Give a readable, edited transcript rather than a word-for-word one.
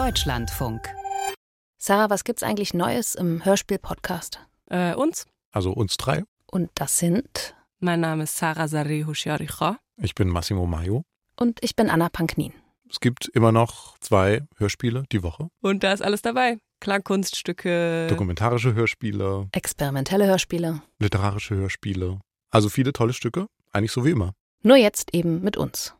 Deutschlandfunk. Sarah, was gibt's eigentlich Neues im Hörspiel-Podcast? Uns. Also uns drei. Und das sind? Mein Name ist Sarah Sareh-Hushiaricha. Ich bin Massimo Maio. Und ich bin Anna Panknin. Es gibt immer noch 2 Hörspiele die Woche. Und da ist alles dabei. Klangkunststücke. Dokumentarische Hörspiele. Experimentelle Hörspiele. Literarische Hörspiele. Also viele tolle Stücke. Eigentlich so wie immer. Nur jetzt eben mit uns.